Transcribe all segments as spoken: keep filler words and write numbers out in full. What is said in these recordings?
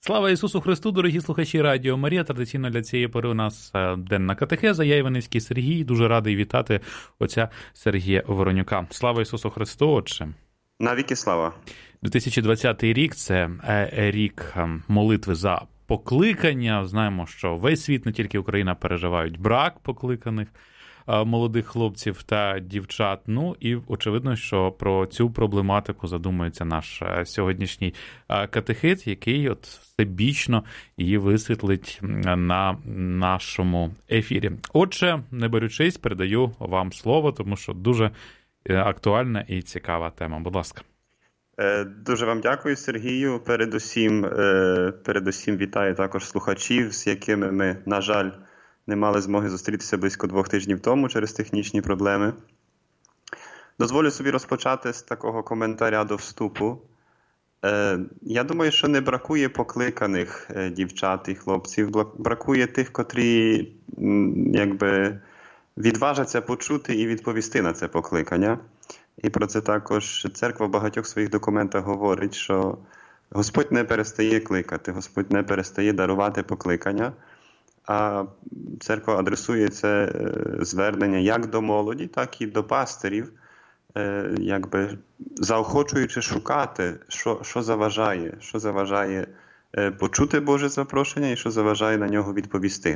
Слава Ісусу Христу, дорогі слухачі Радіо Марія. Традиційно для цієї пори у нас денна катехеза. Я Іваницький Сергій. Дуже радий вітати отця Сергія Воронюка. Слава Ісусу Христу, отче. Навіки слава. дві тисячі двадцятий рік – це рік молитви за покликання. Знаємо, що весь світ, не тільки Україна, переживають брак покликаних молодих хлопців та дівчат. Ну і очевидно, що про цю проблематику задумується наш сьогоднішній катехет, який от всебічно її висвітлить на нашому ефірі. Отже, не берючись, передаю вам слово, тому що дуже актуальна і цікава тема. Будь ласка. Дуже вам дякую, Сергію. Передусім, передусім вітаю також слухачів, з якими ми, на жаль, не мали змоги зустрітися близько двох тижнів тому через технічні проблеми. Дозволю собі розпочати з такого коментаря до вступу. Я думаю, що не бракує покликаних дівчат і хлопців, бракує тих, котрі якби відважаться почути і відповісти на це покликання. І про це також церква в багатьох своїх документах говорить, що Господь не перестає кликати, Господь не перестає дарувати покликання, а церква адресує це звернення як до молоді, так і до пастирів, якби заохочуючи шукати, що, що заважає, що заважає почути Боже запрошення і що заважає на нього відповісти.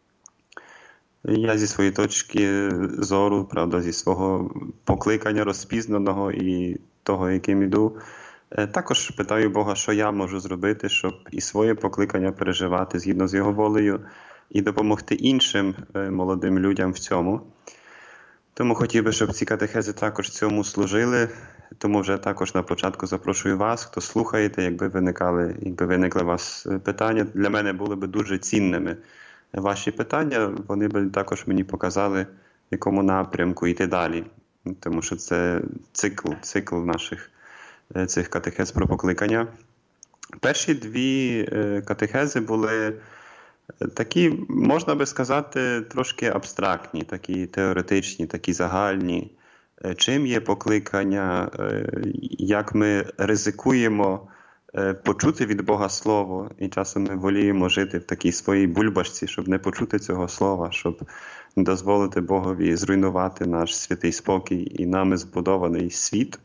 Я зі своєї точки зору, правда, зі свого покликання розпізнаного і того, яким іду, також питаю Бога, що я можу зробити, щоб і своє покликання переживати згідно з Його волею і допомогти іншим молодим людям в цьому. Тому хотів би, щоб ці катехези також цьому служили. Тому вже також на початку запрошую вас, хто слухаєте, якби виникали, якби виникли у вас питання, для мене були б дуже цінними. Ваші питання, вони б також мені показали, в якому напрямку йти далі. Тому що це цикл, цикл наших цих катехез про покликання. Перші дві катехези були такі, можна би сказати, трошки абстрактні, такі теоретичні, такі загальні. Чим є покликання, як ми ризикуємо почути від Бога Слово, і часом ми воліємо жити в такій своїй бульбашці, щоб не почути цього Слова, щоб не дозволити Богові зруйнувати наш святий спокій і нами збудований світ.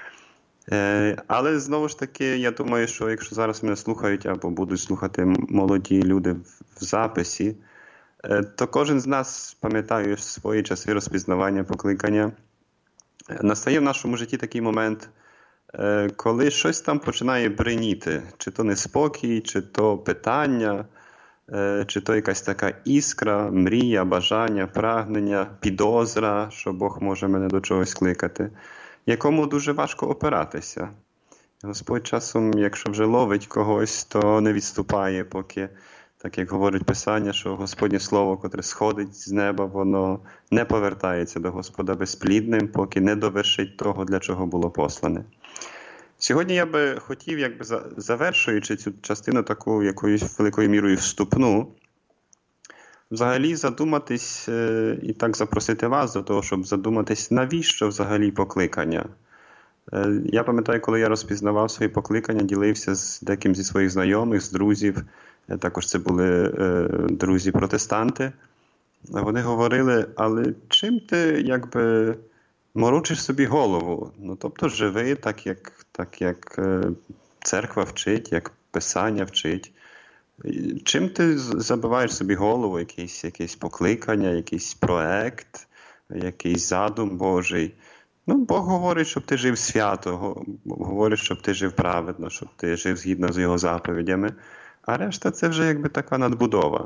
Але, знову ж таки, я думаю, що якщо зараз мене слухають або будуть слухати молоді люди в записі, то кожен з нас, пам'ятаю, свої часи розпізнавання, покликання. Настає в нашому житті такий момент, коли щось там починає бреніти. Чи то неспокій, чи то питання, чи то якась така іскра, мрія, бажання, прагнення, підозра, що Бог може мене до чогось кликати, якому дуже важко опиратися. Господь часом, якщо вже ловить когось, то не відступає, поки, так як говорить Писання, що Господнє Слово, котре сходить з неба, воно не повертається до Господа безплідним, поки не довершить того, для чого було послане. Сьогодні я би хотів, якби завершуючи цю частину таку якоюсь великою мірою вступну, взагалі задуматись і так запросити вас до того, щоб задуматись, навіщо взагалі покликання. Я пам'ятаю, коли я розпізнавав свої покликання, ділився з деким зі своїх знайомих, з друзів, також це були друзі-протестанти. Вони говорили, але чим ти якби морочиш собі голову? Ну, тобто живи так, як, так, як церква вчить, як Писання вчить. Чим ти забиваєш собі голову, якесь, якесь покликання, якийсь проект, якийсь задум Божий? Ну, Бог говорить, щоб ти жив свято, говорить, щоб ти жив праведно, щоб ти жив згідно з його заповідями, а решта це вже якби така надбудова.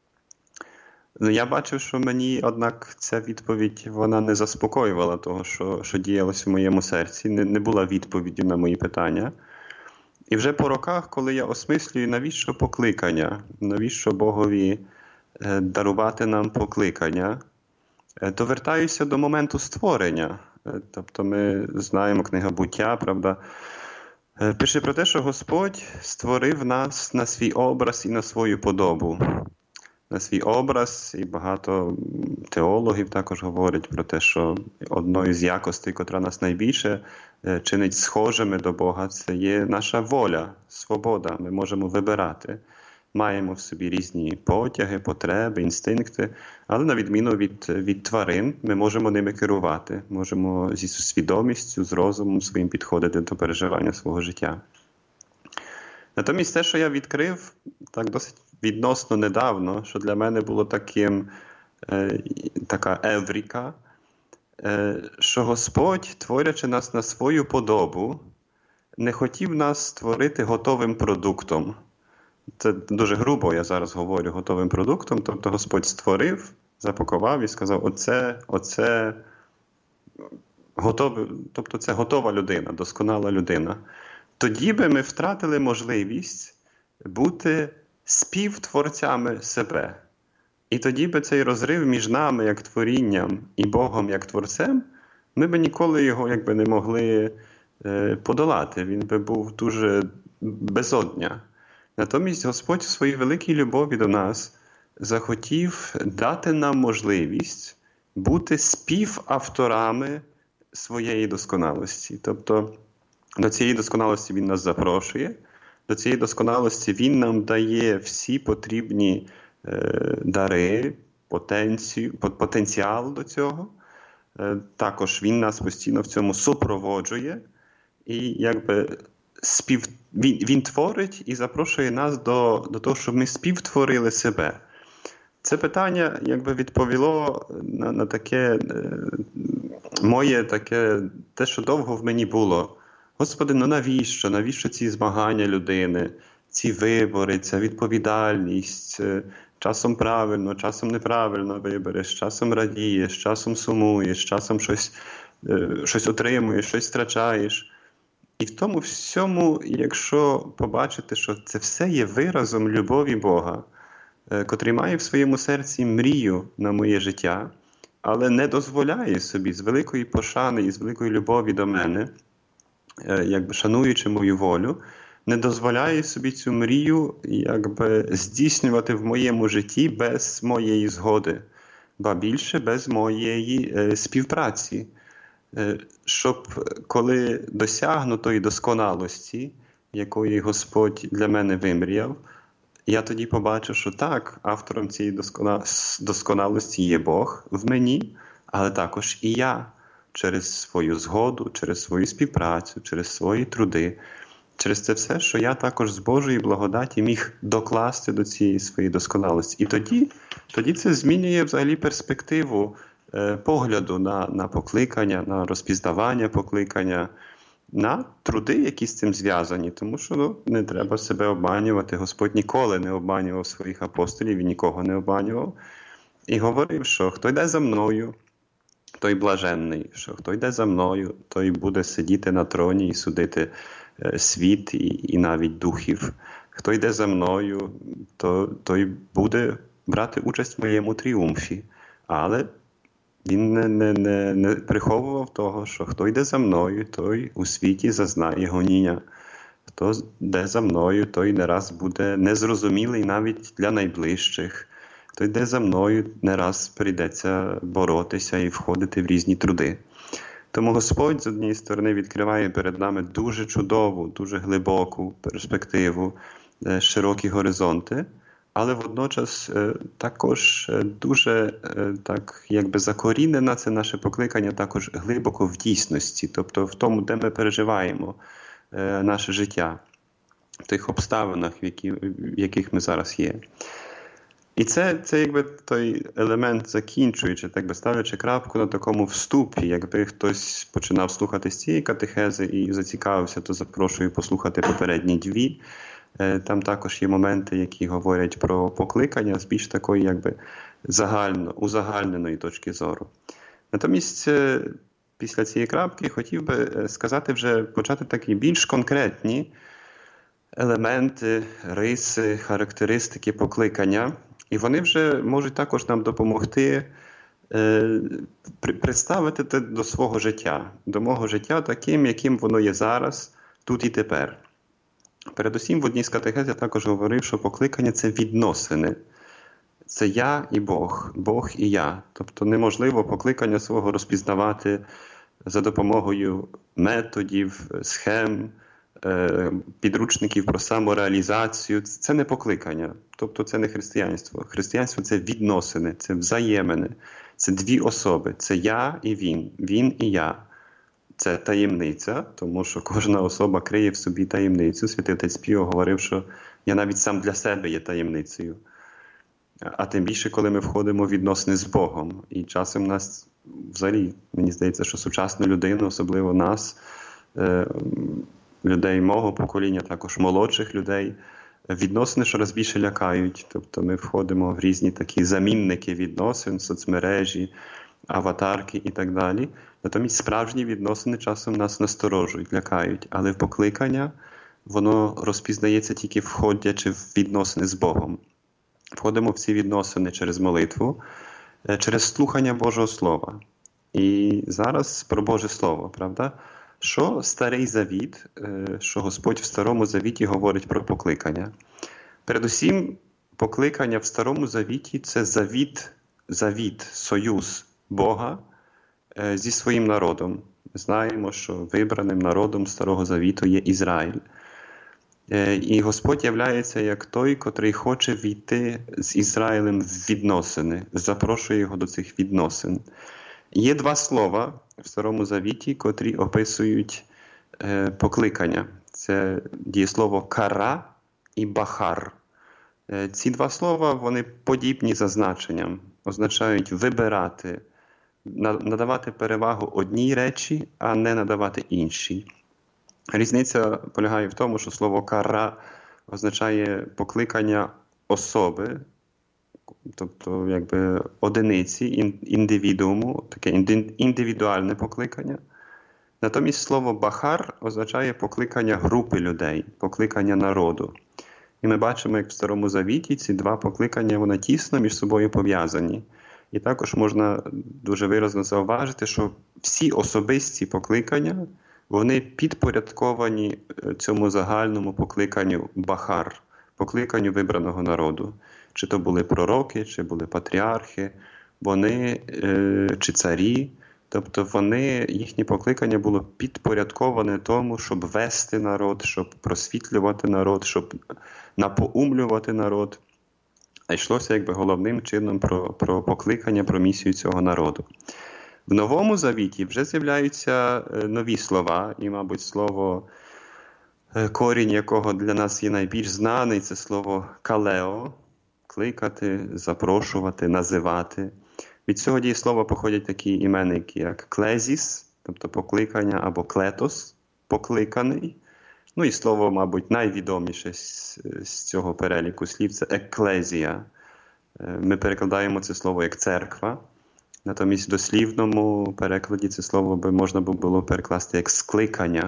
Ну, я бачив, що мені, однак, ця відповідь, вона не заспокоювала того, що, що діялось в моєму серці, не, не була відповіддю на мої питання. І вже по роках, коли я осмислюю, навіщо покликання, навіщо Богові дарувати нам покликання, то вертаюся до моменту створення. Тобто ми знаємо, книга «Буття», правда, пише про те, що Господь створив нас на свій образ і на свою подобу. на свій образ, і багато теологів також говорять про те, що одною з якостей, котра нас найбільше чинить схожими до Бога, це є наша воля, свобода. Ми можемо вибирати. Маємо в собі різні потяги, потреби, інстинкти, але на відміну від, від тварин, ми можемо ними керувати, можемо зі свідомістю, з розумом своїм підходити до переживання свого життя. Натомість те, що я відкрив так досить відносно недавно, що для мене було таким, е, така евріка, е, що Господь, творячи нас на свою подобу, не хотів нас створити готовим продуктом. Це дуже грубо, я зараз говорю, готовим продуктом. Тобто Господь створив, запакував і сказав, оце, оце, готове, тобто це готова людина, досконала людина. Тоді би ми втратили можливість бути співтворцями себе. І тоді би цей розрив між нами, як творінням, і Богом, як творцем, ми б ніколи його якби не могли е, подолати. Він би був дуже безодня. Натомість Господь у своїй великій любові до нас захотів дати нам можливість бути співавторами своєї досконалості. Тобто до цієї досконалості Він нас запрошує, до цієї досконалості Він нам дає всі потрібні е, дари, потенцію, потенціал до цього. Е, також Він нас постійно в цьому супроводжує і якби спів... він, він творить і запрошує нас до, до того, щоб ми співтворили себе. Це питання якби відповіло на, на таке е, моє таке, те, що довго в мені було. Господи, ну навіщо? Навіщо ці змагання людини, ці вибори, ця відповідальність? Часом правильно, часом неправильно вибереш, часом радієш, часом сумуєш, часом щось, щось отримуєш, щось втрачаєш. І в тому всьому, якщо побачити, що це все є виразом любові Бога, котрий має в своєму серці мрію на моє життя, але не дозволяє собі з великої пошани і з великої любові до мене, якби шануючи мою волю, не дозволяє собі цю мрію якби здійснювати в моєму житті без моєї згоди, ба більше без моєї е, співпраці. Е, щоб коли досягну тої досконалості, якої Господь для мене вимріяв, я тоді побачу, що так, автором цієї досконалості є Бог в мені, але також і я. Через свою згоду, через свою співпрацю, через свої труди, через це все, що я також з Божої благодаті міг докласти до цієї своєї досконалості. І тоді, тоді це змінює взагалі перспективу е, погляду на, на покликання, на розпізнавання покликання, на труди, які з цим зв'язані. Тому що ну, не треба себе обманювати. Господь ніколи не обманював своїх апостолів і нікого не обманював. І говорив, що хто йде за мною, той блаженний, що хто йде за мною, той буде сидіти на троні і судити е, світ і, і навіть духів. Хто йде за мною, то, той буде брати участь в моєму тріумфі. Але він не, не, не, не приховував того, що хто йде за мною, той у світі зазнає гоніння. Хто йде за мною, той не раз буде незрозумілий навіть для найближчих. Хто йде за мною, не раз прийдеться боротися і входити в різні труди. Тому Господь, з однієї сторони, відкриває перед нами дуже чудову, дуже глибоку перспективу, широкі горизонти, але водночас також дуже так, якби закорінена це наше покликання також глибоко в дійсності, тобто в тому, де ми переживаємо наше життя, в тих обставинах, в, які, в яких ми зараз є. І це, це якби той елемент, закінчуючи, так би ставлячи крапку на такому вступі. Якби хтось починав слухати з цієї катехези і зацікавився, то запрошую послухати попередні дві. Там також є моменти, які говорять про покликання з більш такої якби загально, узагальненої точки зору. Натомість після цієї крапки хотів би сказати вже, почати такі більш конкретні елементи, риси, характеристики покликання. І вони вже можуть також нам допомогти е, представити це до свого життя, до мого життя таким, яким воно є зараз, тут і тепер. Передусім, в одній з катехез я також говорив, що покликання – це відносини. це я і Бог, Бог і я. Тобто неможливо покликання свого розпізнавати за допомогою методів, схем, підручників про самореалізацію. Це не покликання, тобто це не християнство. Християнство – це відносини, це взаємини, це дві особи, це я і він, він і я. Це таємниця, тому що кожна особа криє в собі таємницю. Святий отець Піо говорив, що я навіть сам для себе є таємницею. А тим більше, коли ми входимо в відносини з Богом. І часом нас, взагалі, мені здається, що сучасну людину, особливо нас, людей мого покоління, також молодших людей, відносини щораз більше лякають. Тобто ми входимо в різні такі замінники відносин, соцмережі, аватарки і так далі. Натомість справжні відносини часом нас насторожують, лякають. Але в покликання воно розпізнається тільки входячи в відносини з Богом. Входимо в ці відносини через молитву, через слухання Божого Слова. І зараз про Боже Слово, правда? Що Старий Завіт, що Господь в Старому Завіті говорить про покликання? Передусім, покликання в Старому Завіті – це завіт, завіт, союз Бога зі своїм народом. Ми знаємо, що вибраним народом Старого Завіту є Ізраїль. І Господь являється як той, котрий хоче війти з Ізраїлем в відносини, запрошує його до цих відносин. Є два слова в Старому Завіті, котрі описують е, покликання. Це дієслово «кара» і «бахар». Е, ці два слова, вони подібні за значенням, означають вибирати, надавати перевагу одній речі, а не надавати іншій. Різниця полягає в тому, що слово «кара» означає покликання особи, тобто якби одиниці, індивідууму, таке індивідуальне покликання. Натомість слово «бахар» означає покликання групи людей, покликання народу. І ми бачимо, як в Старому Завіті ці два покликання, вони тісно між собою пов'язані. І також можна дуже виразно зауважити, що всі особисті покликання, вони підпорядковані цьому загальному покликанню «бахар», покликанню вибраного народу. Чи то були пророки, чи були патріархи, вони, чи царі. Тобто вони, їхнє покликання було підпорядковане тому, щоб вести народ, щоб просвітлювати народ, щоб напоумлювати народ. А йшлося якби головним чином про, про покликання, про місію цього народу. В Новому Завіті вже з'являються нові слова, і, мабуть, слово, корінь якого для нас є найбільш знаний, це слово «калео», кликати, запрошувати, називати. Від цього дієслова походять такі іменники, як клезіс, тобто покликання, або клетос, покликаний. Ну і слово, мабуть, найвідоміше з, з цього переліку слів – це еклезія. Ми перекладаємо це слово як церква. Натомість в дослівному перекладі це слово би можна було перекласти як скликання.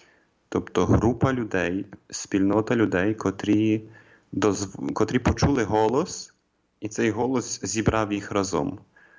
Тобто група людей, спільнота людей, котрі, дозв... котрі почули голос, і цей голос зібрав їх разом.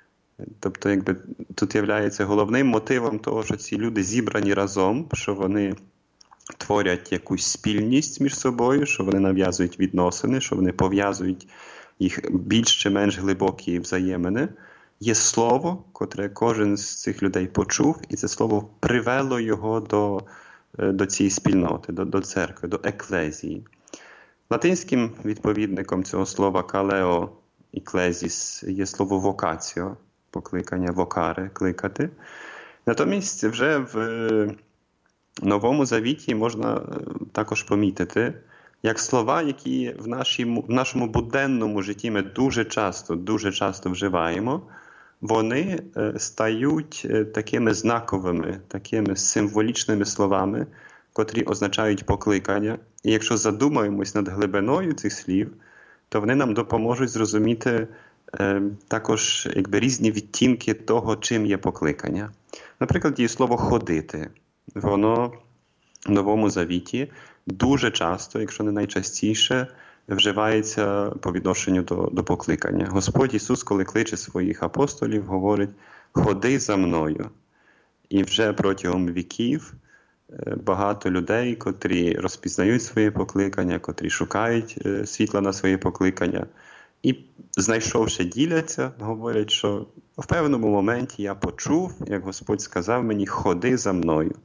Тобто, якби тут є головним мотивом того, що ці люди зібрані разом, що вони творять якусь спільність між собою, що вони нав'язують відносини, що вони пов'язують їх більш чи менш глибокі взаємини. Є слово, котре кожен з цих людей почув, і це слово привело його до, до цієї спільноти, до, до церкви, до еклезії. Латинським відповідником цього слова «калео» і «клезіс» є слово «вокаціо», покликання «вокаре», кликати. Натомість вже в Новому Завіті можна також помітити, як слова, які в, нашій, в нашому буденному житті ми дуже часто, дуже часто вживаємо, вони стають такими знаковими, такими символічними словами, котрі означають покликання. І якщо задумаємось над глибиною цих слів, то вони нам допоможуть зрозуміти е, також якби, різні відтінки того, чим є покликання. Наприклад, дієслово «ходити». Воно в Новому Завіті дуже часто, якщо не найчастіше, вживається по відношенню до, до покликання. Господь Ісус, коли кличе своїх апостолів, говорить «ходи за мною». І вже протягом віків багато людей, котрі розпізнають своє покликання, котрі шукають світла на своє покликання, І, знайшовши, діляться, говорять, що в певному моменті я почув, як Господь сказав мені, ходи за мною.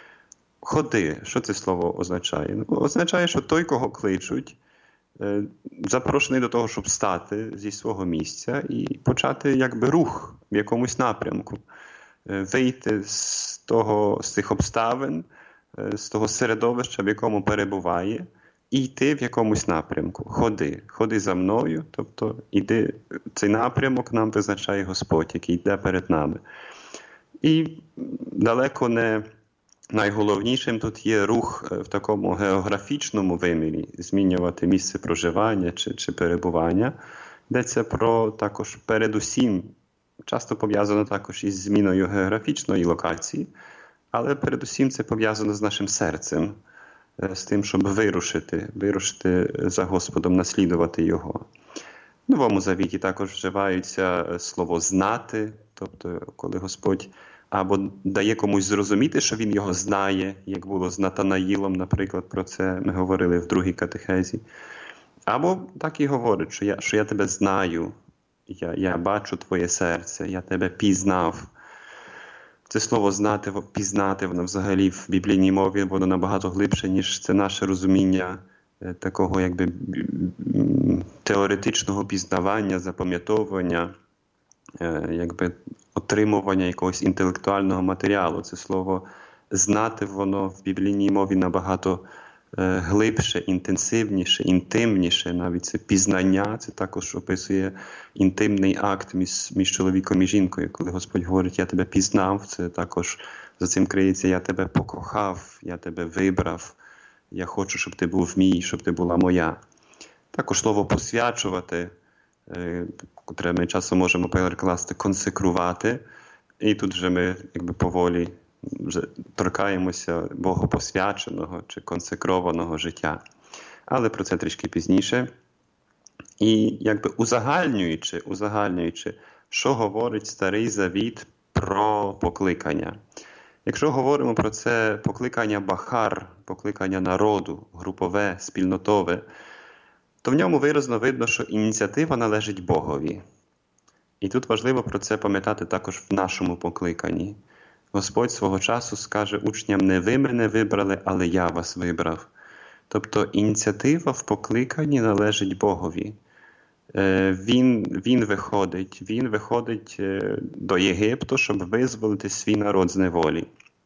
Ходи, що це слово означає? Ну, означає, що той, кого кличуть, запрошений до того, щоб встати зі свого місця і почати якби рух в якомусь напрямку. Вийти з того, з цих обставин, з того середовища, в якому перебуває, і йти в якомусь напрямку. Ходи, ходи за мною, тобто іди, цей напрямок нам визначає Господь, який йде перед нами. І далеко не найголовнішим тут є рух в такому географічному вимірі, змінювати місце проживання чи, чи перебування. Йдеться про також передусім, часто пов'язано також із зміною географічної локації, але передусім це пов'язано з нашим серцем, з тим, щоб вирушити, вирушити за Господом, наслідувати Його. В Новому Завіті також вживається слово «знати», тобто коли Господь або дає комусь зрозуміти, що він його знає, як було з Натанаїлом, наприклад, про це ми говорили в другій катехезі. Або так і говорить, що я, що я тебе знаю, я, я бачу твоє серце, я тебе пізнав. Це слово «знати», «пізнати», воно взагалі в біблійній мові, воно набагато глибше, ніж це наше розуміння такого якби теоретичного пізнавання, запам'ятовування, якби отримування якогось інтелектуального матеріалу. Це слово «знати», воно в біблійній мові набагато е, глибше, інтенсивніше, інтимніше. Навіть це пізнання, це також описує інтимний акт між, між чоловіком і жінкою. Коли Господь говорить «я тебе пізнав», це також за цим криється «я тебе покохав», «я тебе вибрав», «я хочу, щоб ти був мій, щоб ти була моя». Також слово «посвячувати», котре ми часом можемо перекласти «консекрувати». І тут вже ми якби поволі вже торкаємося богопосвяченого чи консекрованого життя. Але про це трішки пізніше. І якби узагальнюючи, узагальнюючи, що говорить Старий Завіт про покликання. Якщо говоримо про це покликання бахар, покликання народу, групове, спільнотове, то в ньому виразно видно, що ініціатива належить Богові. І тут важливо про це пам'ятати також в нашому покликанні. Господь свого часу скаже учням: «Не ви мене вибрали, але я вас вибрав». Тобто ініціатива в покликанні належить Богові. Він, він, виходить, він виходить до Єгипту, щоб визволити свій народ з неволі.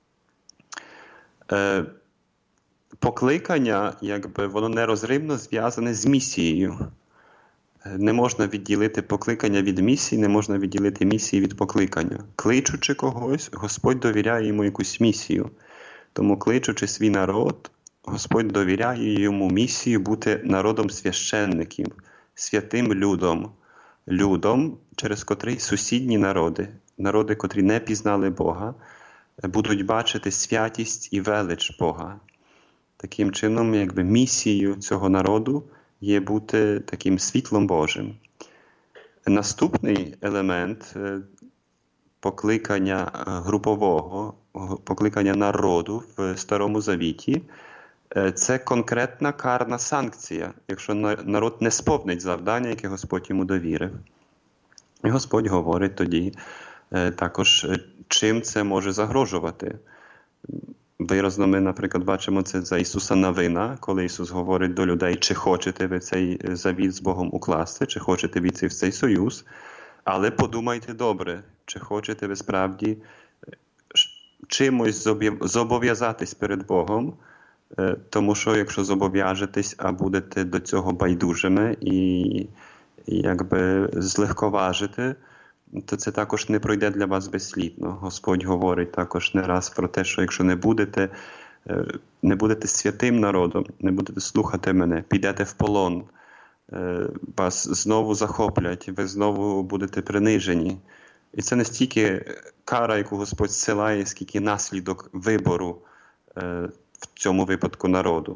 Покликання, якби, воно нерозривно зв'язане з місією. Не можна відділити покликання від місії, не можна відділити місії від покликання. Кличучи когось, Господь довіряє йому якусь місію. Тому, кличучи свій народ, Господь довіряє йому місію бути народом священників, святим людом, людом, через котрий сусідні народи, народи, котрі не пізнали Бога, будуть бачити святість і велич Бога. Таким чином, якби місією цього народу є бути таким світлом Божим. Наступний елемент покликання групового, покликання народу в Старому Завіті – це конкретна карна санкція, якщо народ не сповнить завдання, яке Господь йому довірив. І Господь говорить тоді також, чим це може загрожувати. Виразно ми, наприклад, бачимо це за Ісуса Навина, коли Ісус говорить до людей, чи хочете ви цей завіт з Богом укласти, чи хочете війти в цей союз, але подумайте добре, чи хочете ви справді чимось зобов'язатись перед Богом, тому що якщо зобов'яжетесь, а будете до цього байдужими і, і якби злегковажите, то це також не пройде для вас безслідно. Господь говорить також не раз про те, що якщо не будете, не будете святим народом, не будете слухати мене, підете в полон, вас знову захоплять, ви знову будете принижені. І це не стільки кара, яку Господь зсилає, скільки наслідок вибору в цьому випадку народу.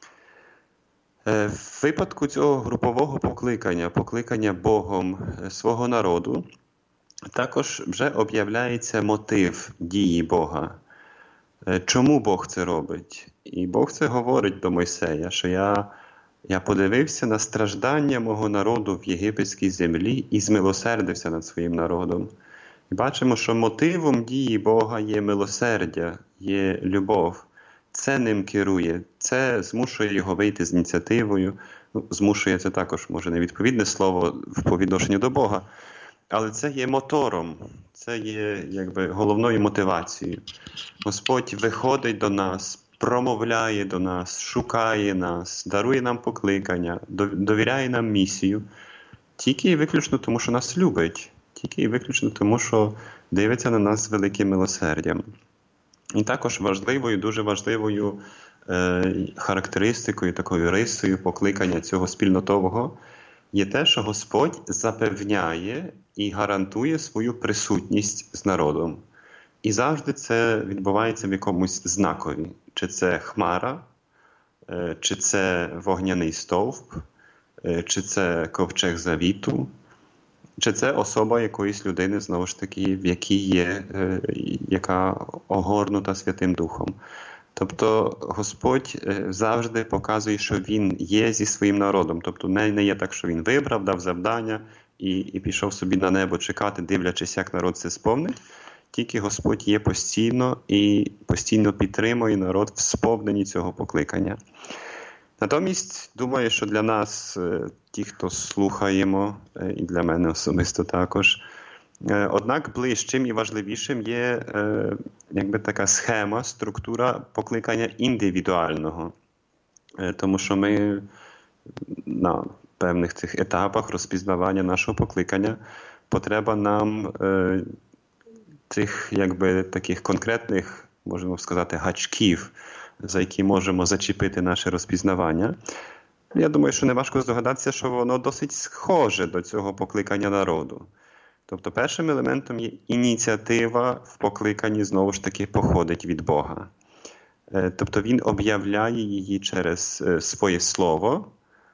В випадку цього групового покликання, покликання Богом свого народу, також вже об'являється мотив дії Бога. Чому Бог це робить? І Бог це говорить до Мойсея, що я Я подивився на страждання мого народу в єгипетській землі і змилосердився над своїм народом. І бачимо, що мотивом дії Бога є милосердя, є любов. Це ним керує, це змушує його вийти з ініціативою. Ну, змушує — це також, може, невідповідне слово по відношенню до Бога, але це є мотором, це є якби головною мотивацією. Господь виходить до нас, промовляє до нас, шукає нас, дарує нам покликання, довіряє нам місію, тільки і виключно тому, що нас любить, тільки і виключно тому, що дивиться на нас з великим милосердям. І також важливою, дуже важливою е, характеристикою, такою рисою покликання цього спільнотового є те, що Господь запевняє і гарантує свою присутність з народом. І завжди це відбувається в якомусь знакові. Чи це хмара, е, чи це вогняний стовп, е, чи це ковчег завіту, чи це особа якоїсь людини, знову ж таки, в якій є, е, яка огорнута Святим Духом. Тобто Господь е, завжди показує, що Він є зі своїм народом. Тобто не, не є так, що Він вибрав, дав завдання і, і пішов собі на небо чекати, дивлячись, як народ це сповнить. Тільки Господь є постійно і постійно підтримує народ в сповненні цього покликання. Натомість, думаю, що для нас, ті, хто слухаємо, і для мене особисто також, однак ближчим і важливішим є якби така схема, структура покликання індивідуального. Тому що ми на певних цих етапах розпізнавання нашого покликання потреба нам цих якби таких конкретних, можемо сказати, гачків, за які можемо зачепити наше розпізнавання. Я думаю, що не важко здогадатися, що воно досить схоже до цього покликання народу. Тобто першим елементом є ініціатива в покликанні, знову ж таки, походить від Бога. Тобто він об'являє її через своє слово,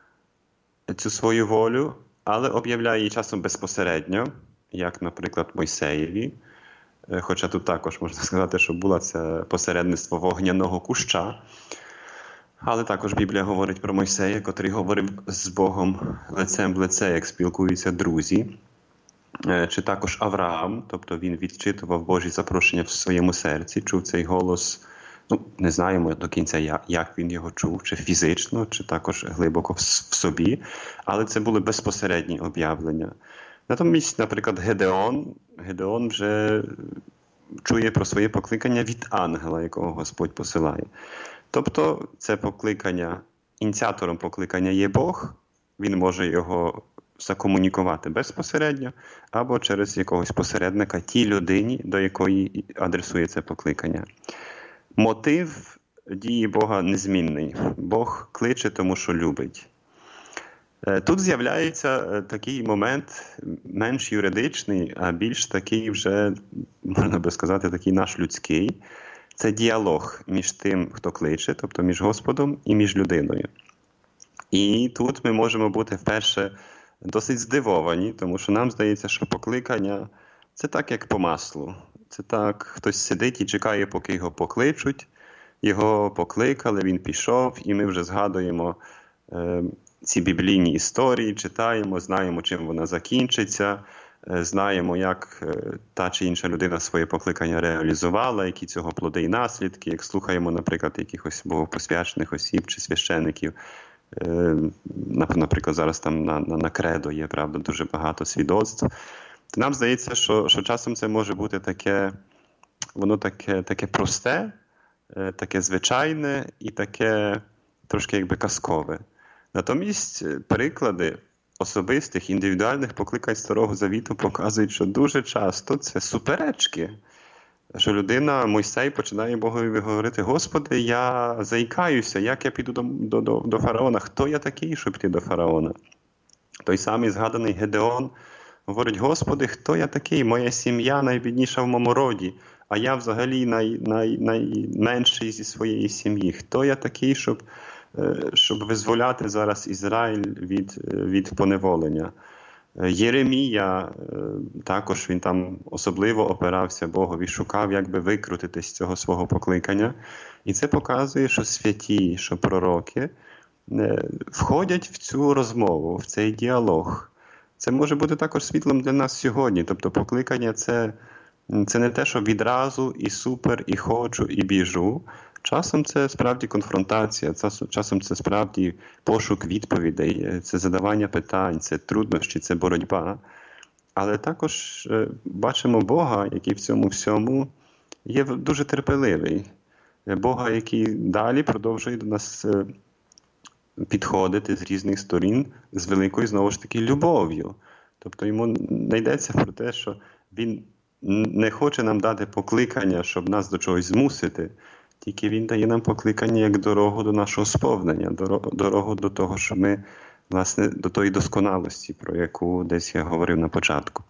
цю свою волю, але об'являє її часом безпосередньо, як, наприклад, Мойсеєві. Хоча тут також можна сказати, що було це посередництво вогняного куща. Але також Біблія говорить про Мойсея, котрий говорив з Богом лицем в лице, як спілкуються друзі. Чи також Авраам, тобто він відчитував Божі запрошення в своєму серці, чув цей голос. Ну, не знаємо до кінця, як він його чув, чи фізично, чи також глибоко в собі. Але це були безпосередні об'явлення. Натомість, наприклад, Гедеон, Гедеон вже чує про своє покликання від ангела, якого Господь посилає. Тобто це покликання, ініціатором покликання є Бог, він може його закомунікувати безпосередньо або через якогось посередника тій людині, до якої адресує це покликання. Мотив дії Бога незмінний. Бог кличе, тому що любить. Тут з'являється такий момент менш юридичний, а більш такий вже, можна би сказати, такий наш людський. Це діалог між тим, хто кличе, тобто між Господом і між людиною. І тут ми можемо бути вперше досить здивовані, тому що нам здається, що покликання – це так, як по маслу. Це так, хтось сидить і чекає, поки його покличуть. Його покликали, він пішов, і ми вже згадуємо е, ці біблійні історії, читаємо, знаємо, чим вона закінчиться, е, знаємо, як е, та чи інша людина своє покликання реалізувала, які цього плоди і наслідки, як слухаємо, наприклад, якихось богопосвячених осіб чи священиків. Е, наприклад, зараз там на, на, на кредо є, правда, дуже багато свідоцтв. То нам здається, що, що часом це може бути таке, воно таке, таке просте, таке звичайне і таке трошки якби казкове. Натомість приклади особистих, індивідуальних покликань Старого Завіту показують, що дуже часто це суперечки. Що людина, Мойсей, починає Богові говорити: Господи, я заїкаюся, як я піду до, до, до фараона? Хто я такий, щоб йти до фараона? Той самий згаданий Гедеон говорить: Господи, хто я такий? Моя сім'я найбідніша в моєму роді, а я взагалі най, най, найменший зі своєї сім'ї. Хто я такий, щоб, щоб визволяти зараз Ізраїль від, від поневолення? Єремія, також він там особливо опирався Богові, шукав, як би викрутитись з цього свого покликання. І це показує, що святі, що пророки, входять в цю розмову, в цей діалог. Це може бути також світлом для нас сьогодні. Тобто покликання – це, це не те, що відразу і супер, і хочу, і біжу. Часом це справді конфронтація, часом це справді пошук відповідей, це задавання питань, це труднощі, це боротьба. Але також бачимо Бога, який в цьому всьому є дуже терпеливий. Бога, який далі продовжує до нас підходити з різних сторін з великою, знову ж таки, любов'ю. Тобто йому не йдеться про те, що він не хоче нам дати покликання, щоб нас до чогось змусити, тільки він дає нам покликання як дорогу до нашого сповнення, дорогу до того, що ми, власне, до тої досконалості, про яку десь я говорив на початку.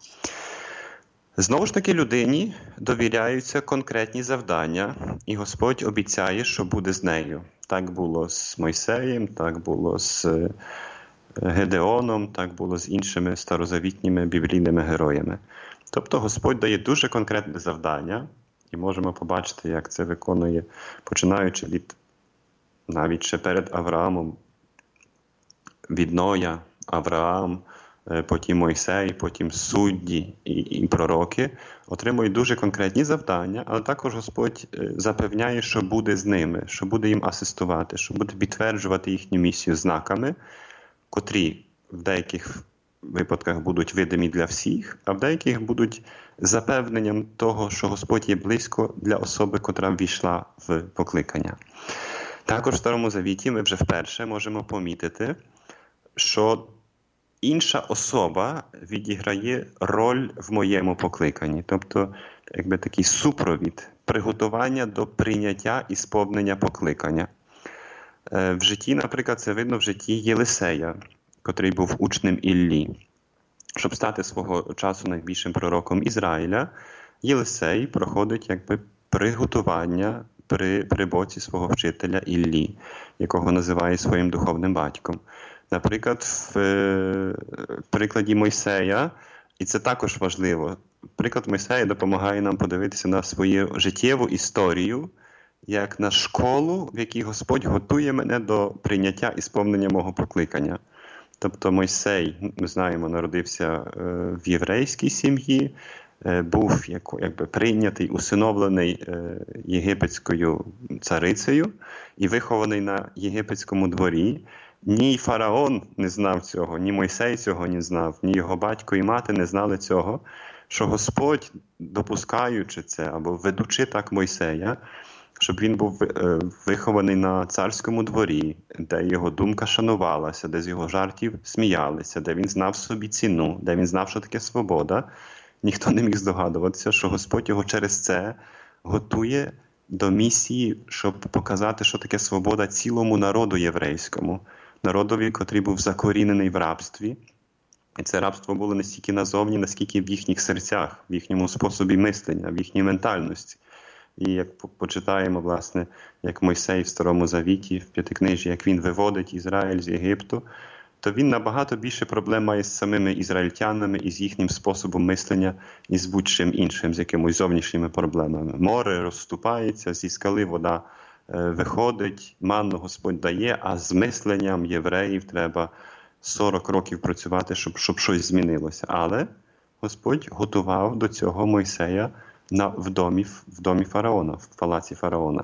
Знову ж таки, людині довіряються конкретні завдання, і Господь обіцяє, що буде з нею. Так було з Мойсеєм, так було з Гедеоном, так було з іншими старозавітніми біблійними героями. Тобто Господь дає дуже конкретне завдання, і можемо побачити, як це виконує, починаючи від навіть ще перед Авраамом, від Ноя, Авраам, потім Мойсей, потім судді і, і пророки отримують дуже конкретні завдання, але також Господь запевняє, що буде з ними, що буде їм асистувати, що буде підтверджувати їхню місію знаками, котрі в деяких випадках будуть видимі для всіх, а в деяких будуть запевненням того, що Господь є близько для особи, котра ввійшла в покликання. Також в Старому Завіті ми вже вперше можемо помітити, що інша особа відіграє роль в моєму покликанні. Тобто, якби такий супровід, приготування до прийняття і сповнення покликання. В житті, наприклад, це видно в житті Єлисея, котрий був учнем Іллі. Щоб стати свого часу найбільшим пророком Ізраїля, Єлисей проходить якби приготування при, при боці свого вчителя Іллі, якого називає своїм духовним батьком. Наприклад, в е, прикладі Мойсея, і це також важливо, приклад Мойсея допомагає нам подивитися на свою життєву історію, як на школу, в якій Господь готує мене до прийняття і сповнення мого покликання. Тобто Мойсей, ми знаємо, народився е, в єврейській сім'ї, е, був як, якби прийнятий, усиновлений е, єгипетською царицею і вихований на єгипетському дворі. Ні фараон не знав цього, ні Мойсей цього не знав, ні його батько і мати не знали цього, що Господь, допускаючи це або ведучи так Мойсея, щоб він був вихований на царському дворі, де його думка шанувалася, де з його жартів сміялися, де він знав собі ціну, де він знав, що таке свобода, ніхто не міг здогадуватися, що Господь його через це готує до місії, щоб показати, що таке свобода цілому народу єврейському, народові, котрий був закорінений в рабстві. І це рабство було не стільки назовні, наскільки в їхніх серцях, в їхньому способі мислення, в їхній ментальності. І як почитаємо, власне, як Мойсей в Старому Завіті, в П'ятикнижі, як він виводить Ізраїль з Єгипту, то він набагато більше проблем має з самими ізраїльтянами і з їхнім способом мислення, і з будь-чим іншим, з якимось зовнішніми проблемами. Море розступається, зі скали вода е, виходить, манну Господь дає, а з мисленням євреїв треба сорок років працювати, щоб, щоб щось змінилося. Але Господь готував до цього Мойсея на, в, домі, в домі фараона, в палаці фараона.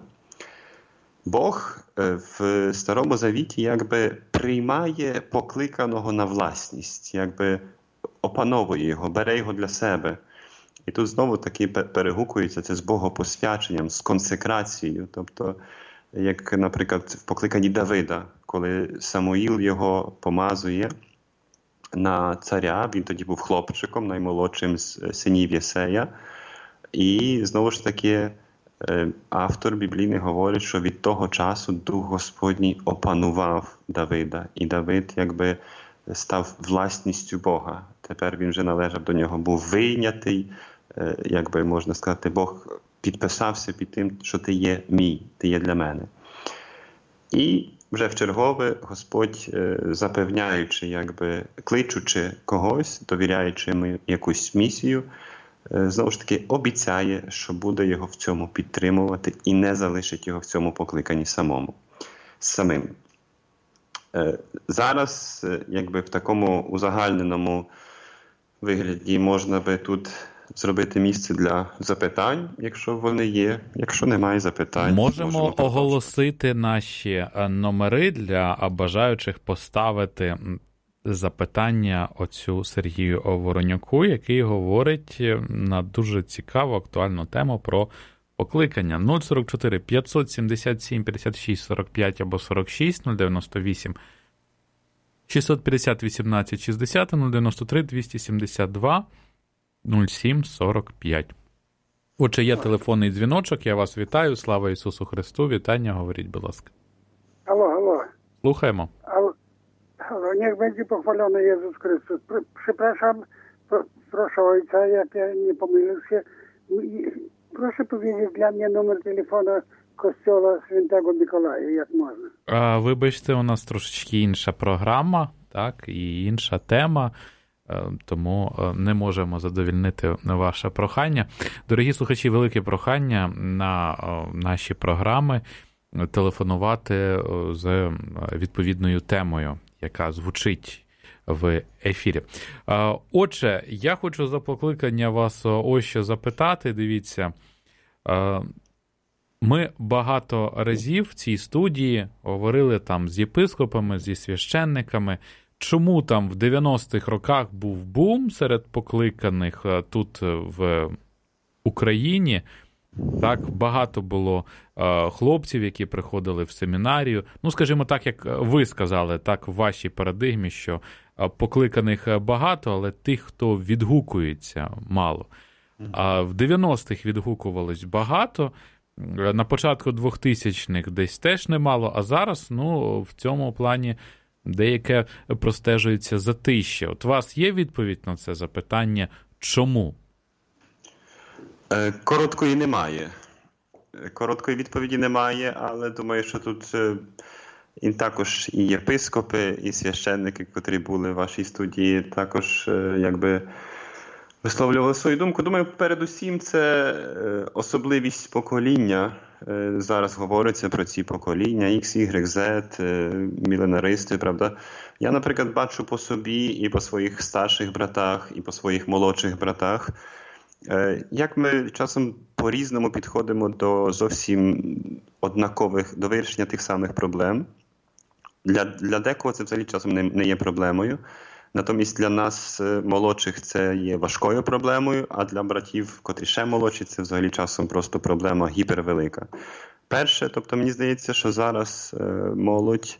Бог в Старому Завіті якби приймає покликаного на власність, якби опановує його, бере його для себе. І тут знову таки перегукується це з богопосвяченням, з консекрацією. Тобто, як, наприклад, в покликанні Давида, коли Самуїл його помазує на царя, він тоді був хлопчиком, наймолодшим з синів Єсея. І знову ж таки автор біблійний говорить, що від того часу Дух Господній опанував Давида. І Давид якби став власністю Бога. Тепер він вже належав до нього, був вийнятий, якби можна сказати, Бог підписався під тим, що ти є мій, ти є для мене. І вже вчергове Господь, запевняючи, якби кличучи когось, довіряючи йому якусь місію, знову ж таки обіцяє, що буде його в цьому підтримувати і не залишить його в цьому покликанні самому, самим. Зараз, якби в такому узагальненому вигляді, можна би тут зробити місце для запитань, якщо вони є. Якщо немає запитань, можемо, можемо оголосити наші номери для бажаючих поставити запитання оцю Сергію Воронюку, який говорить на дуже цікаву, актуальну тему про покликання. нуль сорок чотири п'ятсот сімдесят сім п'ятдесят шість сорок п'ять або сорок шість, нуль дев'яносто вісім шістсот п'ятдесят вісімнадцять шістдесят, нуль дев'яносто три двісті сімдесят два нуль сім сорок п'ять. Отже, є телефонний дзвіночок, я вас вітаю, слава Ісусу Христу, вітання, говоріть, будь ласка. Алло, алло. Слухаємо. Алло, алло, niech będzie pochwalony Jezus Chrystus. Pr- Przepraszam, pro, proszę ojca, jak ja nie pomylił się. I- Proszę powiedzieć dla mnie numer telefonu kościoła Świętego Mikołaja, jak można. А, вибачте, у нас трошечки інша програма, так, і інша тема, е, тому е, не можемо задовільнити ваше прохання. Дорогі слухачі, велике прохання на е, наші програми телефонувати е, з відповідною темою, яка звучить в ефірі. Е, Отже, я хочу за покликання вас ось що запитати, дивіться, е, ми багато разів в цій студії говорили там з єпископами, зі священниками, чому там в дев'яностих роках був бум серед покликаних тут в Україні. Так, багато було е, хлопців, які приходили в семінарію. Ну, скажімо так, як ви сказали, так, в вашій парадигмі, що е, покликаних багато, але тих, хто відгукується, мало. А в дев'яностих відгукувалось багато. На початку двохтисячних десь теж немало, а зараз, ну, в цьому плані деяке простежується затища. От у вас є відповідь на це запитання, чому? Короткої немає. Короткої відповіді немає, але думаю, що тут і також і єпископи, і священники, котрі були в вашій студії, також якби висловлювали свою думку. Думаю, передусім це особливість покоління. Зараз говориться про ці покоління X, Y, Z, міленаристи, правда. Я, наприклад, бачу по собі і по своїх старших братах, і по своїх молодших братах, як ми часом по-різному підходимо до зовсім однакових, до вирішення тих самих проблем. Для, для декого це взагалі часом не, не є проблемою. Натомість для нас, молодших, це є важкою проблемою, а для братів, котрі ще молодші, це взагалі часом просто проблема гіпервелика. Перше, тобто мені здається, що зараз молодь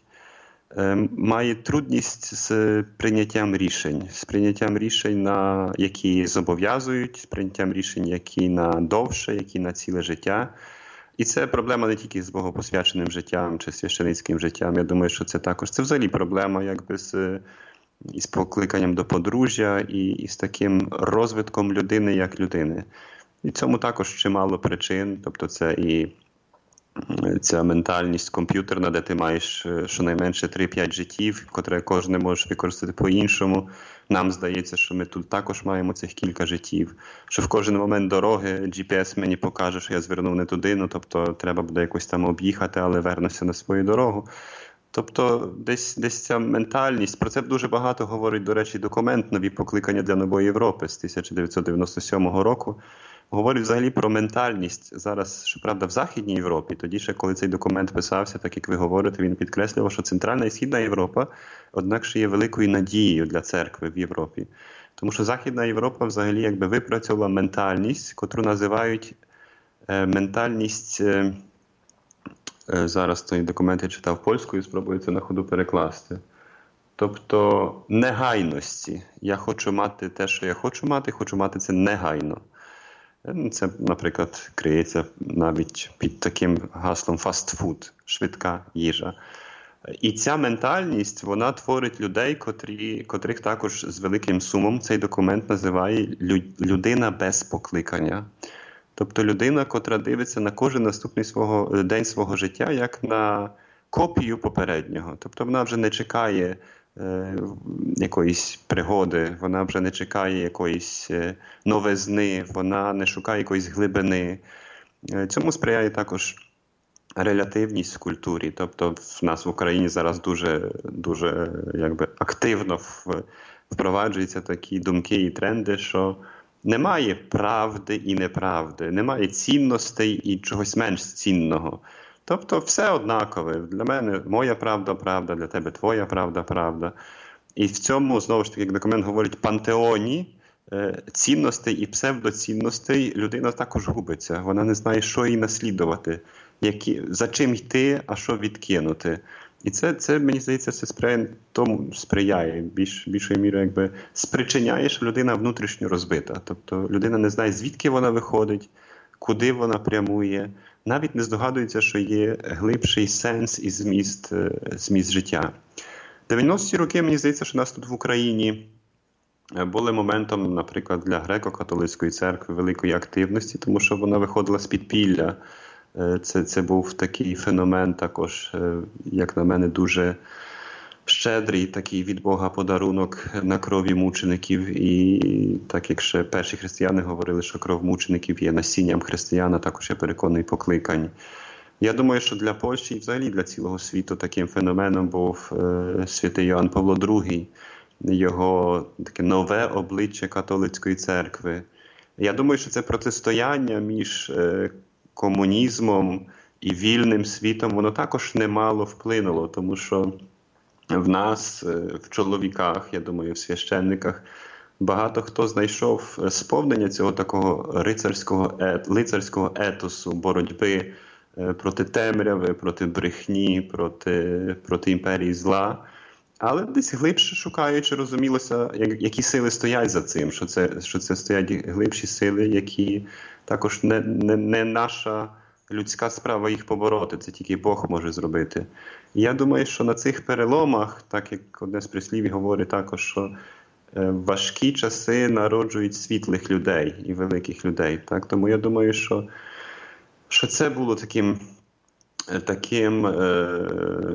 має трудність з прийняттям рішень, з прийняттям рішень, на які зобов'язують, з прийняттям рішень, які на довше, які на ціле життя. І це проблема не тільки з богопосвяченим життям чи священицьким життям. Я думаю, що це також, це взагалі проблема якби з, із покликанням до подружжя і, і з таким розвитком людини як людини. І цьому також чимало причин, тобто це і ця ментальність комп'ютерна, де ти маєш щонайменше три-п'ять життів, котре кожне можеш використати по-іншому. Нам здається, що ми тут також маємо цих кілька життів. Що в кожен момент дороги джі пі ес мені покаже, що я звернув не туди, ну, тобто треба буде якось там об'їхати, але вернуся на свою дорогу. Тобто десь, десь ця ментальність, про це дуже багато говорить, до речі, документ «Нові покликання для нової Європи» з тисяча дев'ятсот дев'яносто сьомого року. Говорить взагалі про ментальність зараз, щоправда, в Західній Європі. Тоді ще, коли цей документ писався, так як ви говорите, він підкреслював, що Центральна і Східна Європа, однак ще є великою надією для церкви в Європі. Тому що Західна Європа взагалі якби випрацювала ментальність, котру називають е, ментальність, е, е, зараз той документ я читав польською, спробую це на ходу перекласти. Тобто негайності. Я хочу мати те, що я хочу мати, хочу мати це негайно. Це, наприклад, криється навіть під таким гаслом фастфуд, швидка їжа. І ця ментальність, вона творить людей, котрі, котрих також з великим сумом цей документ називає людина без покликання. Тобто людина, котра дивиться на кожен наступний свого, день свого життя, як на копію попереднього. Тобто вона вже не чекає е, якоїсь пригоди, вона вже не чекає якоїсь е, новизни, вона не шукає якоїсь глибини. Е, цьому сприяє також релятивність в культурі. Тобто в нас в Україні зараз дуже, дуже якби, активно впроваджуються такі думки і тренди, що немає правди і неправди, немає цінностей і чогось менш цінного. Тобто все однакове. Для мене моя правда – правда, для тебе твоя правда – правда. І в цьому, знову ж таки, як документ говорить, пантеоні цінностей і псевдоцінностей людина також губиться. Вона не знає, що їй наслідувати, які, за чим йти, а що відкинути. І це, це мені здається, це сприяє тому, сприяє, більш, більшою мірою якби спричиняє, що людина внутрішньо розбита. Тобто людина не знає, звідки вона виходить, куди вона прямує, навіть не здогадується, що є глибший сенс і зміст, зміст життя. дев'яності роки, мені здається, що у нас тут в Україні були моментом, наприклад, для греко-католицької церкви великої активності, тому що вона виходила з підпілля. Це, це був такий феномен також, як на мене, дуже щедрий такий від Бога подарунок на крові мучеників. І так як ще перші християни говорили, що кров мучеників є насінням християна, також я переконаний покликань. Я думаю, що для Польщі і взагалі для цілого світу таким феноменом був е, святий Йоанн Павло другий, його таке нове обличчя католицької церкви. Я думаю, що це протистояння між е, комунізмом і вільним світом, воно також немало вплинуло, тому що в нас, е, в чоловіках, я думаю, в священниках, багато хто знайшов сповнення цього такого рицарського, ет, лицарського етосу, боротьби проти темряви, проти брехні, проти, проти імперії зла. Але десь глибше шукаючи, розумілося, які сили стоять за цим, що це, що це стоять глибші сили, які також не, не, не наша людська справа їх побороти, це тільки Бог може зробити. І я думаю, що на цих переломах, так як одне з прислів'їв говорить також, що важкі часи народжують світлих людей і великих людей. Так? Тому я думаю, що що це було таким, таким е,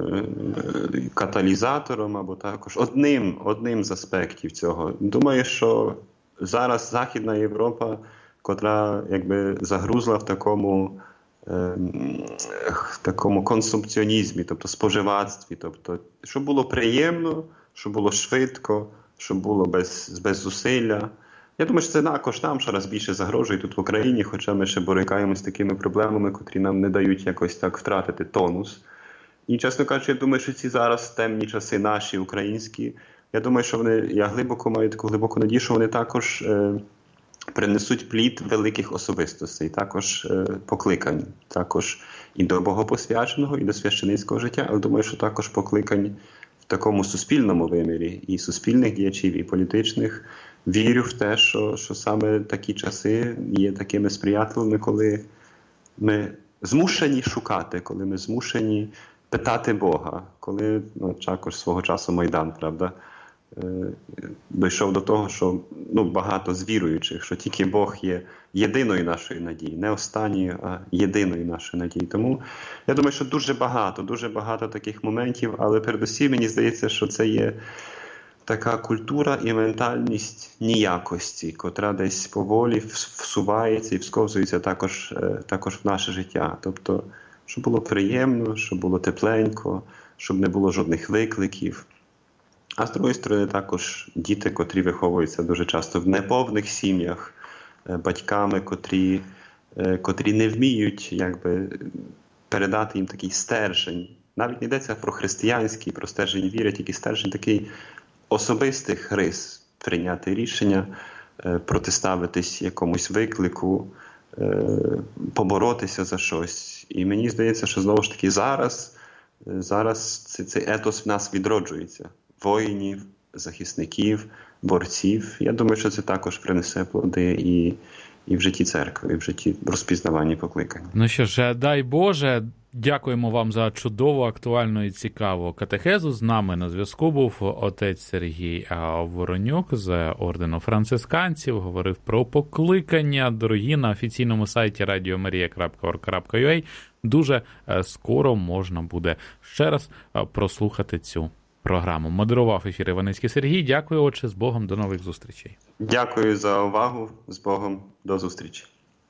каталізатором або також одним, одним з аспектів цього. Думаю, що зараз Західна Європа, котра якби загрузла в такому, е, в такому консумпціонізмі, тобто споживацтві, тобто, щоб було приємно, щоб було швидко, щоб було без, без зусилля. Я думаю, що це також нам щораз більше загрожує тут в Україні, хоча ми ще борикаємося з такими проблемами, котрі нам не дають якось так втратити тонус. І, чесно кажучи, я думаю, що ці зараз темні часи наші, українські, я думаю, що вони, я глибоко маю таку глибоку надію, що вони також е, принесуть плід великих особистостей, також е, покликань, також і до богопосвяченого, і до священицького життя, але думаю, що також покликань в такому суспільному вимірі, і суспільних діячів, і політичних. Вірю в те, що, що саме такі часи є такими сприятливими, коли ми змушені шукати, коли ми змушені питати Бога, коли, ну, також свого часу Майдан, правда, е, дійшов до того, що ну, багато з віруючих, що тільки Бог є єдиною нашою надією, не останньою, а єдиною нашою надією. Тому я думаю, що дуже багато, дуже багато таких моментів, але передусім мені здається, що це є така культура і ментальність ніякості, котра десь поволі всувається і всковзується також, також в наше життя. Тобто, щоб було приємно, щоб було тепленько, щоб не було жодних викликів. А з другої сторони, також діти, котрі виховуються дуже часто в неповних сім'ях, батьками, котрі, котрі не вміють якби, передати їм такий стержень. Навіть не йдеться про християнський, про стержень віри, тільки стержень такий особистих рис, прийняти рішення, протиставитись якомусь виклику, поборотися за щось. І мені здається, що знову ж таки зараз, зараз цей етос в нас відроджується. Воїнів, захисників, борців. Я думаю, що це також принесе плоди і, і в житті церкви, і в житті розпізнавання покликань. Ну що ж, дай Боже, дякуємо вам за чудову, актуальну і цікаву катехезу. З нами на зв'язку був отець Сергій Воронюк з ордену францисканців. Говорив про покликання. Дорогі, на офіційному сайті радіо марія крапка орг крапка ю а дуже скоро можна буде ще раз прослухати цю програму. Модерував ефір Іваницький Сергій. Дякую, отче, з Богом, до нових зустрічей. Дякую за увагу, з Богом, до зустрічі.